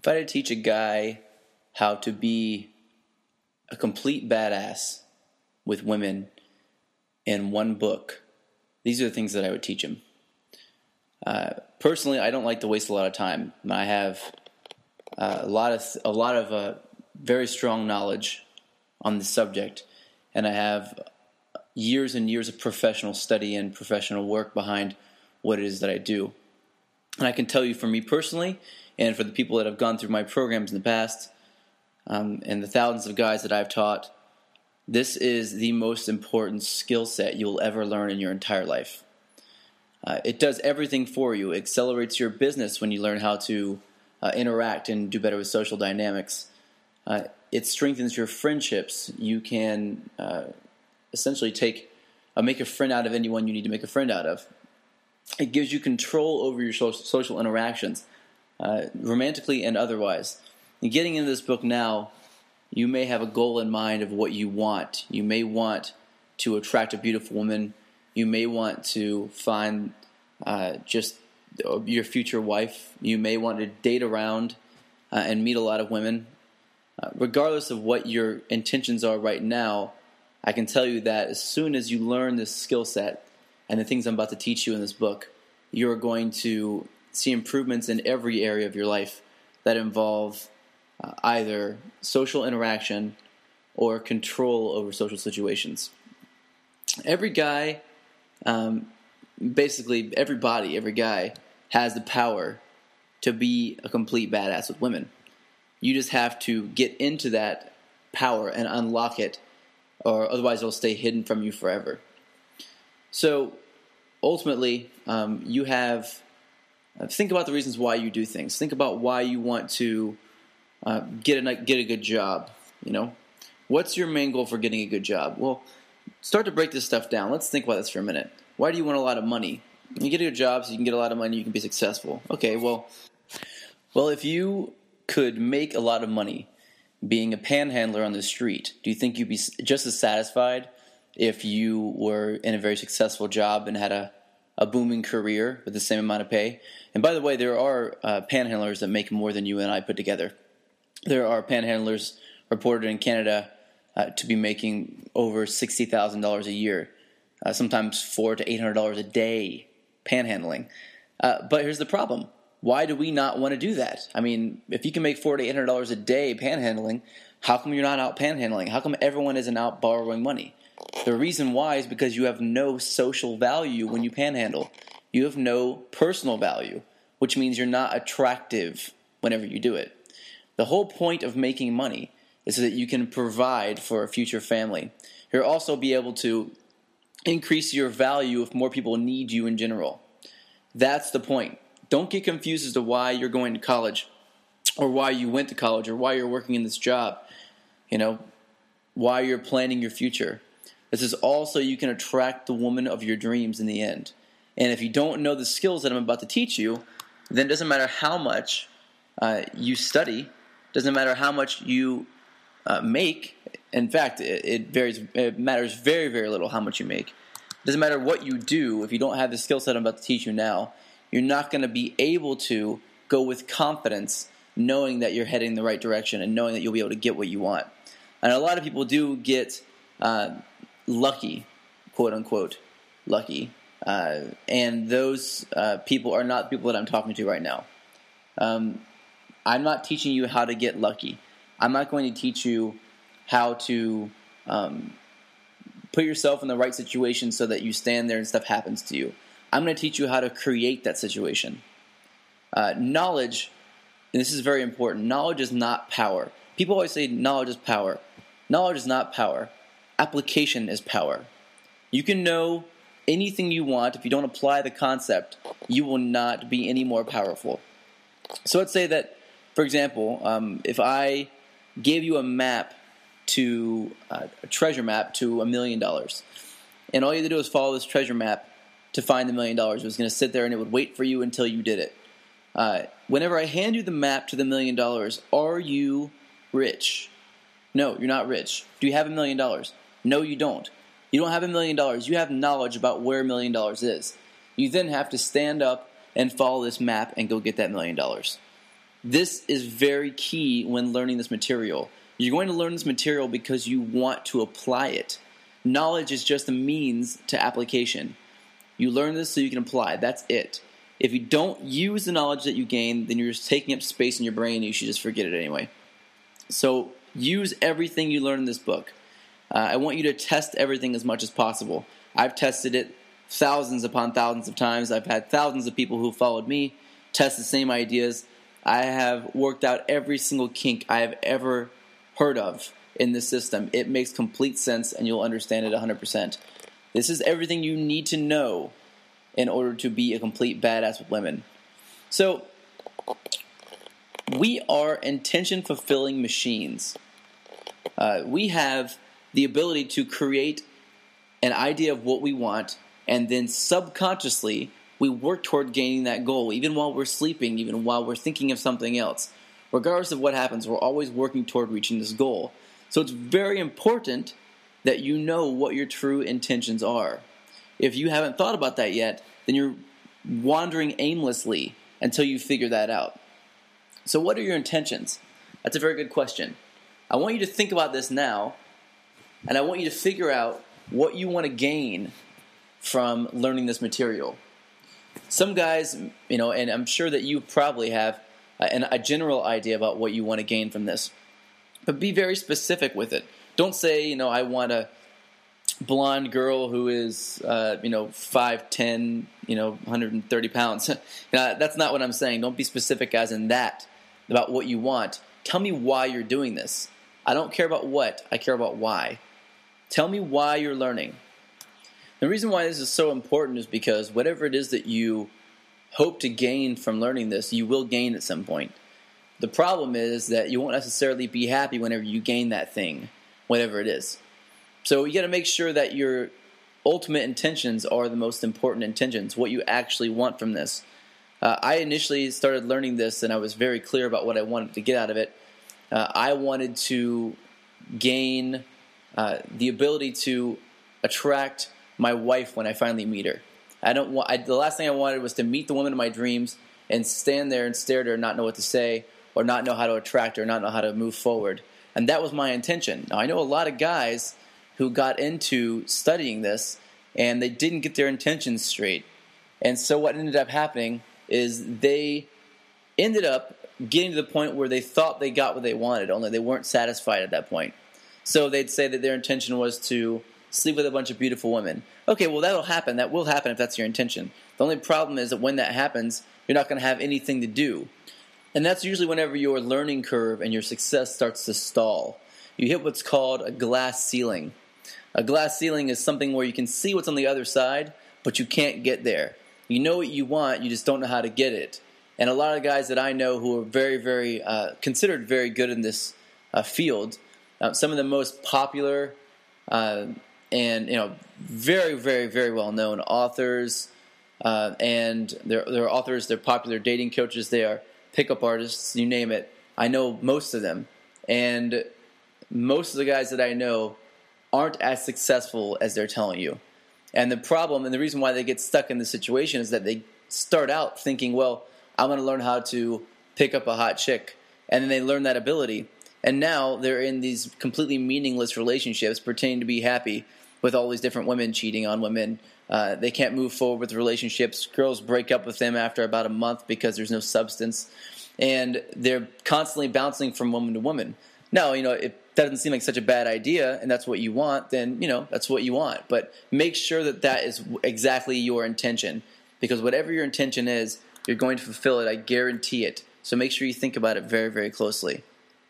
if I had to teach a guy how to be a complete badass with women in one book, these are the things that I would teach him. Personally, I don't like to waste a lot of time. I have a lot of very strong knowledge on the subject, and I have years and years of professional study and professional work behind what it is that I do. And I can tell you, for me personally, and for the people that have gone through my programs in the past, and the thousands of guys that I've taught, this is the most important skill set you'll ever learn in your entire life. It does everything for you. It accelerates your business when you learn how to interact and do better with social dynamics. It strengthens your friendships. You can essentially make a friend out of anyone you need to make a friend out of. It gives you control over your social interactions, romantically and otherwise. And getting into this book now, you may have a goal in mind of what you want. You may want to attract a beautiful woman. You may want to find just your future wife. You may want to date around and meet a lot of women. Regardless of what your intentions are right now, I can tell you that as soon as you learn this skill set and the things I'm about to teach you in this book, you're going to see improvements in every area of your life that involve either social interaction or control over social situations. Every guy, basically every guy has the power to be a complete badass with women. You just have to get into that power and unlock it, or otherwise it'll stay hidden from you forever. So ultimately, you have think about the reasons why you do things. Think about why you want to get a good job. What's your main goal for getting a good job? Well, start to break this stuff down. Let's think about this for a minute. Why do you want a lot of money? You get a good job so you can get a lot of money, you can be successful. Okay, well, if you could make a lot of money being a panhandler on the street, do you think you'd be just as satisfied if you were in a very successful job and had a booming career with the same amount of pay? And by the way, there are panhandlers that make more than you and I put together. There are panhandlers reported in Canada to be making over $60,000 a year, sometimes $400 to $800 a day panhandling. But here's the problem. Why do we not want to do that? I mean, if you can make $400 to $800 a day panhandling, how come you're not out panhandling? How come everyone isn't out borrowing money? The reason why is because you have no social value when you panhandle. You have no personal value, which means you're not attractive whenever you do it. The whole point of making money is so that you can provide for a future family. You'll also be able to increase your value if more people need you in general. That's the point. Don't get confused as to why you're going to college, or why you went to college, or why you're working in this job, why you're planning your future. This is all so you can attract the woman of your dreams in the end. And if you don't know the skills that I'm about to teach you, then it doesn't matter how much you study, doesn't matter how much you make. In fact, it varies. It matters very, very little how much you make. It doesn't matter what you do. If you don't have the skill set I'm about to teach you now, you're not going to be able to go with confidence knowing that you're heading in the right direction and knowing that you'll be able to get what you want. And a lot of people do get lucky, quote-unquote, lucky. And those people are not the people that I'm talking to right now. I'm not teaching you how to get lucky. I'm not going to teach you how to put yourself in the right situation so that you stand there and stuff happens to you. I'm going to teach you how to create that situation. Knowledge, and this is very important, knowledge is not power. People always say knowledge is power. Knowledge is not power. Application is power. You can know anything you want. If you don't apply the concept, you will not be any more powerful. So let's say that, for example, if I gave you a map to a treasure map to $1 million, and all you had to do was follow this treasure map to find the $1 million. It was going to sit there and it would wait for you until you did it. Whenever I hand you the map to the $1 million, are you rich? No, you're not rich. Do you have $1 million? No, you don't. You don't have $1 million. You have knowledge about where $1 million is. You then have to stand up and follow this map and go get that $1 million. This is very key when learning this material. You're going to learn this material because you want to apply it. Knowledge is just a means to application. You learn this so you can apply. That's it. If you don't use the knowledge that you gain, then you're just taking up space in your brain and you should just forget it anyway. So use everything you learn in this book. I want you to test everything as much as possible. I've tested it thousands upon thousands of times. I've had thousands of people who followed me test the same ideas. I have worked out every single kink I have ever heard of in this system. It makes complete sense and you'll understand it 100%. This is everything you need to know in order to be a complete badass with women. So, we are intention-fulfilling machines. We have the ability to create an idea of what we want, and then subconsciously, we work toward gaining that goal, even while we're sleeping, even while we're thinking of something else. Regardless of what happens, we're always working toward reaching this goal. So it's very important that you know what your true intentions are. If you haven't thought about that yet, then you're wandering aimlessly until you figure that out. So what are your intentions? That's a very good question. I want you to think about this now, and I want you to figure out what you want to gain from learning this material. Some guys, and I'm sure that you probably have a general idea about what you want to gain from this. But be very specific with it. Don't say, I want a blonde girl who is, 5'10", 130 pounds. That's not what I'm saying. Don't be specific as in that about what you want. Tell me why you're doing this. I don't care about what. I care about why. Tell me why you're learning. The reason why this is so important is because whatever it is that you hope to gain from learning this, you will gain at some point. The problem is that you won't necessarily be happy whenever you gain that thing, whatever it is. So you got to make sure that your ultimate intentions are the most important intentions, what you actually want from this. I initially started learning this, and I was very clear about what I wanted to get out of it. I wanted to gain the ability to attract my wife when I finally meet her. The last thing I wanted was to meet the woman of my dreams and stand there and stare at her and not know what to say, or not know how to attract her, or not know how to move forward. And that was my intention. Now, I know a lot of guys who got into studying this, and they didn't get their intentions straight. And so what ended up happening is they ended up getting to the point where they thought they got what they wanted, only they weren't satisfied at that point. So they'd say that their intention was to sleep with a bunch of beautiful women. Okay, well, that'll happen. That will happen if that's your intention. The only problem is that when that happens, you're not going to have anything to do. And that's usually whenever your learning curve and your success starts to stall. You hit what's called a glass ceiling. A glass ceiling is something where you can see what's on the other side, but you can't get there. You know what you want, you just don't know how to get it. And a lot of guys that I know who are very, very considered very good in this field, some of the most popular and very, very, very well known authors, and they're authors, they're popular dating coaches, they are pickup artists, you name it. I know most of them, and most of the guys that I know aren't as successful as they're telling you. And the problem, and the reason why they get stuck in this situation, is that they start out thinking, well, I'm going to learn how to pick up a hot chick, and then they learn that ability, and now they're in these completely meaningless relationships, pretending to be happy with all these different women cheating on women. They can't move forward with relationships. Girls break up with them after about a month because there's no substance, and they're constantly bouncing from woman to woman. Now, if that doesn't seem like such a bad idea, and that's what you want, then, that's what you want. But make sure that that is exactly your intention, because whatever your intention is, you're going to fulfill it. I guarantee it. So make sure you think about it very, very closely.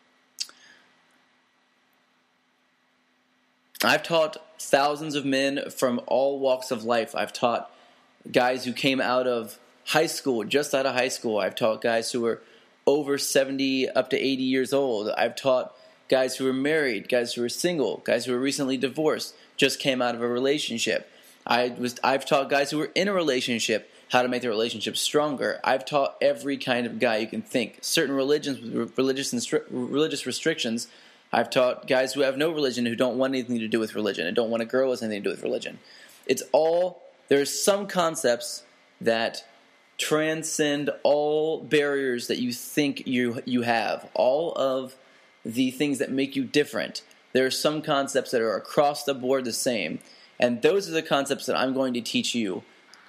I've taught thousands of men from all walks of life. I've taught guys who came out of high school, just out of high school. I've taught guys who were over 70, up to 80 years old. I've taught guys who were married, guys who were single, guys who were recently divorced, just came out of a relationship. I've taught guys who were in a relationship how to make the relationship stronger. I've taught every kind of guy you can think. Certain religions with religious restrictions. I've taught guys who have no religion, who don't want anything to do with religion, and don't want a girl with anything to do with religion. There's some concepts that transcend all barriers that you think you have, all of the things that make you different. There are some concepts that are across the board the same, and those are the concepts that I'm going to teach you.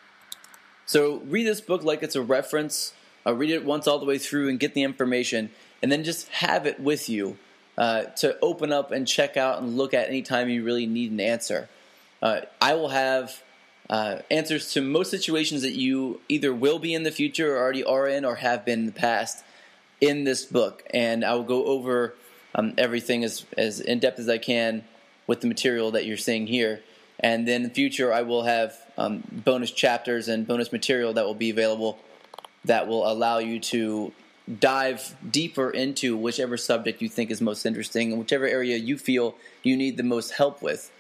So read this book like it's a reference. Read it once all the way through and get the information, and then just have it with you to open up and check out and look at anytime you really need an answer. I will have answers to most situations that you either will be in the future or already are in or have been in the past in this book. And I will go over everything as in-depth as I can with the material that you're seeing here. And then in the future, I will have bonus chapters and bonus material that will be available that will allow you to dive deeper into whichever subject you think is most interesting and whichever area you feel you need the most help with.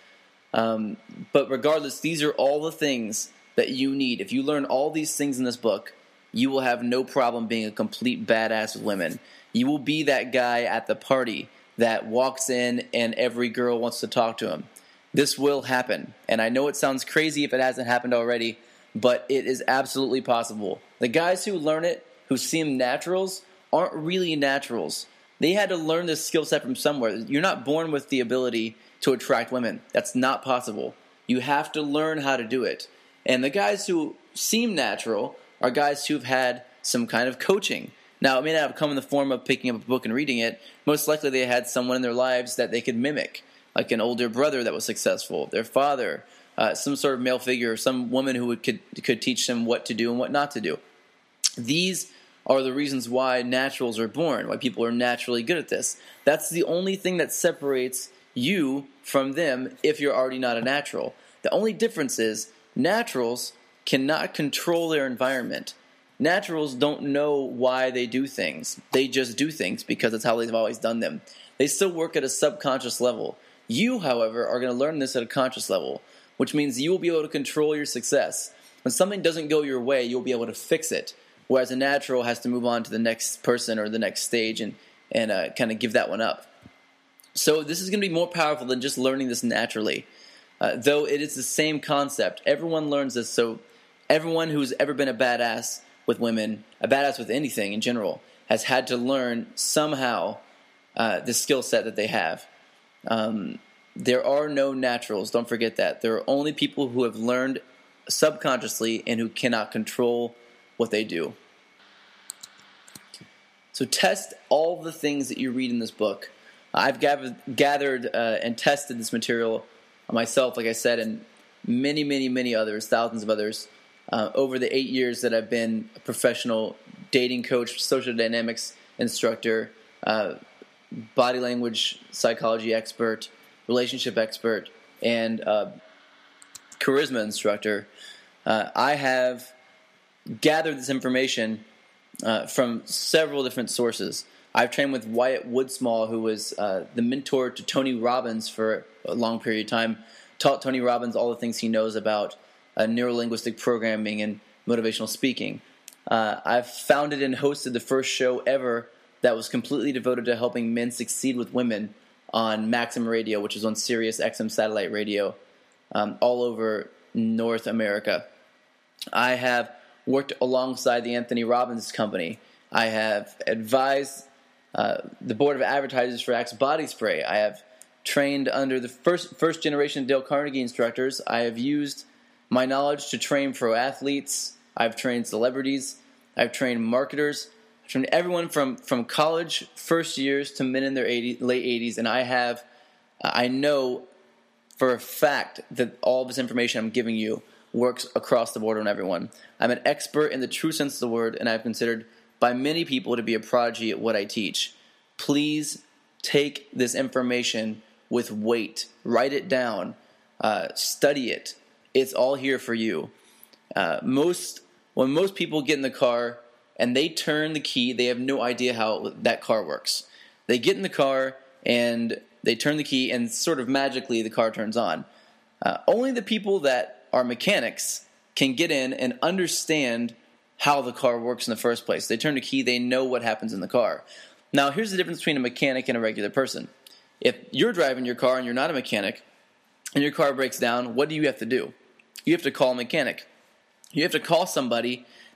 But regardless, these are all the things that you need. If you learn all these things in this book, you will have no problem being a complete badass with women. You will be that guy at the party that walks in and every girl wants to talk to him. This will happen. And I know it sounds crazy if it hasn't happened already, but it is absolutely possible. The guys who learn it, who seem naturals, aren't really naturals. They had to learn this skill set from somewhere. You're not born with the ability to attract women. That's not possible. You have to learn how to do it. And the guys who seem natural are guys who've had some kind of coaching. Now, it may not have come in the form of picking up a book and reading it. Most likely they had someone in their lives that they could mimic, like an older brother that was successful, their father, some sort of male figure, some woman who could teach them what to do and what not to do. These are the reasons why naturals are born, why people are naturally good at this. That's the only thing that separates you from them if you're already not a natural. The only difference is naturals cannot control their environment. Naturals don't know why they do things. They just do things because that's how they've always done them. They still work at a subconscious level. You, however, are going to learn this at a conscious level, which means you will be able to control your success. When something doesn't go your way, you'll be able to fix it, whereas a natural has to move on to the next person or the next stage and kind of give that one up. So this is going to be more powerful than just learning this naturally, though it is the same concept. Everyone learns this, so everyone who's ever been a badass with women, a badass with anything in general, has had to learn somehow the skill set that they have. There are no naturals, don't forget that. There are only people who have learned subconsciously and who cannot control what they do. So test all the things that you read in this book. I've gathered and tested this material myself, like I said, and many, many, many others, thousands of others, over the 8 years that I've been a professional dating coach, social dynamics instructor, body language psychology expert, relationship expert, and charisma instructor. I have gathered this information from several different sources. I've trained with Wyatt Woodsmall, who was the mentor to Tony Robbins for a long period of time, taught Tony Robbins all the things he knows about neurolinguistic programming and motivational speaking. I've founded and hosted the first show ever that was completely devoted to helping men succeed with women on Maxim Radio, which is on Sirius XM satellite radio all over North America. I have worked alongside the Anthony Robbins Company. I have advised the board of advertisers for Axe Body Spray. I have trained under the first generation Dale Carnegie instructors. I have used my knowledge to train pro athletes. I've trained celebrities. I've trained marketers. I've trained everyone from college first years to men in their late 80s. And I know for a fact that all this information I'm giving you works across the board on everyone. I'm an expert in the true sense of the word, and I've considered by many people to be a prodigy at what I teach. Please take this information with weight. Write it down. Study it. It's all here for you. When most people get in the car and they turn the key, they have no idea how that car works. They get in the car and they turn the key and sort of magically the car turns on. Only the people that are mechanics can get in and understand how the car works in the first place. They turn the key, they know what happens in the car. Now, here's the difference between a mechanic and a regular person. If you're driving your car and you're not a mechanic and your car breaks down, what do you have to do? You have to call a mechanic. You have to call somebody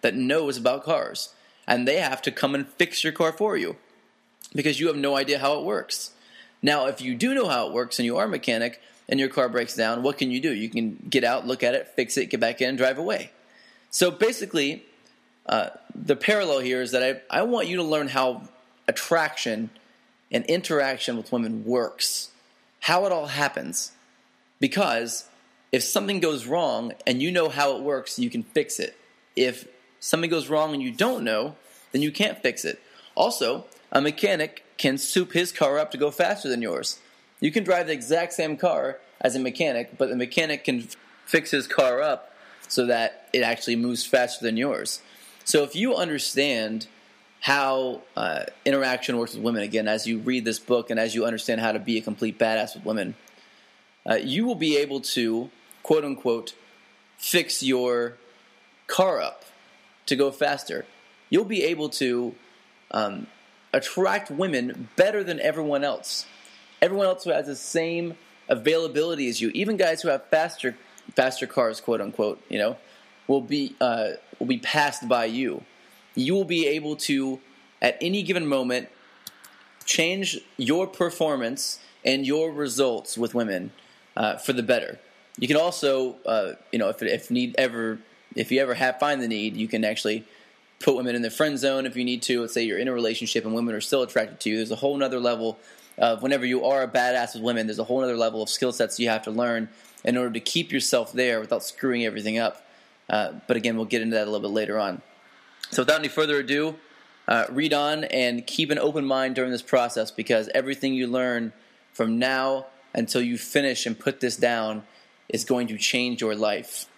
that knows about cars, and they have to come and fix your car for you because you have no idea how it works. Now, if you do know how it works and you are a mechanic and your car breaks down, what can you do? You can get out, look at it, fix it, get back in, and drive away. So basically, the parallel here is that I want you to learn how attraction and interaction with women works, how it all happens. Because if something goes wrong and you know how it works, you can fix it. If something goes wrong and you don't know, then you can't fix it. Also, a mechanic can soup his car up to go faster than yours. You can drive the exact same car as a mechanic, but the mechanic can fix his car up so that it actually moves faster than yours. So if you understand how interaction works with women, again, as you read this book and as you understand how to be a complete badass with women, you will be able to, quote unquote, fix your car up to go faster. You'll be able to attract women better than everyone else. Everyone else who has the same availability as you, even guys who have faster cars, quote unquote, will be passed by you. You will be able to, at any given moment, change your performance and your results with women for the better. You can also, if you ever find the need, you can actually put women in the friend zone if you need to. Let's say you're in a relationship and women are still attracted to you. There's a whole nother level of, whenever you are a badass with women, there's a whole nother level of skill sets you have to learn in order to keep yourself there without screwing everything up. But again, we'll get into that a little bit later on. So without any further ado, read on and keep an open mind during this process, because everything you learn from now until you finish and put this down is going to change your life.